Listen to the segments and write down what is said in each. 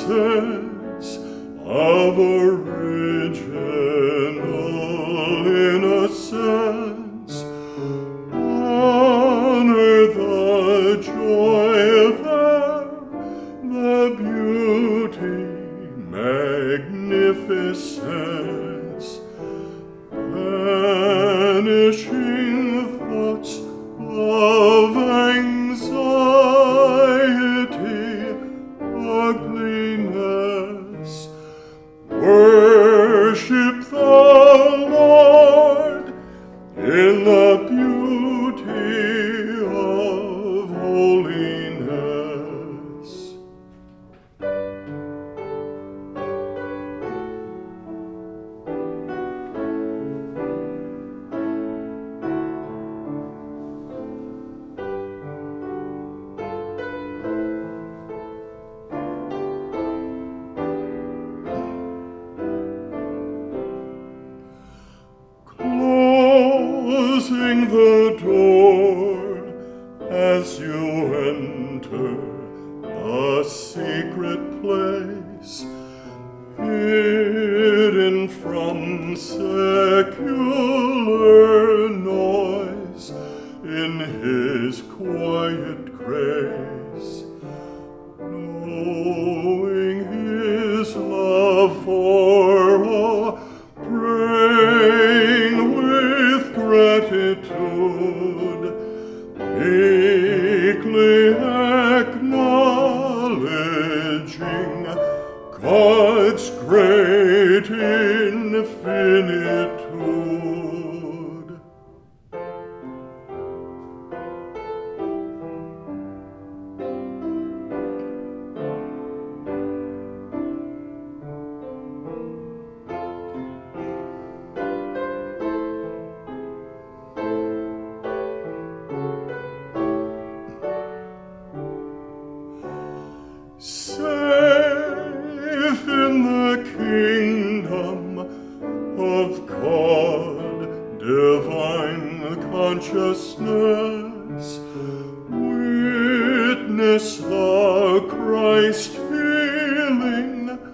sense of original innocence. Honor the joy there, the beauty, magnificence, banishing thoughts of anxiety, ugliness. Worship the Lord in the beauty of holiness. Closing the door as you enter a secret place, hidden from secular noise in His quiet grace, knowing His love for all, praying with gratitude, meekly acknowledging God's great infinitude. Safe in the kingdom of God, divine consciousness, witness the Christ healing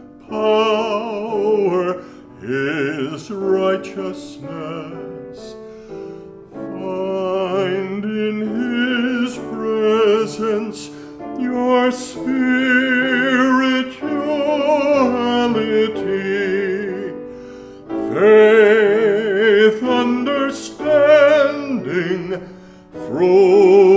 power, His righteousness. Find in His presence your spirituality, faith, understanding, fruit.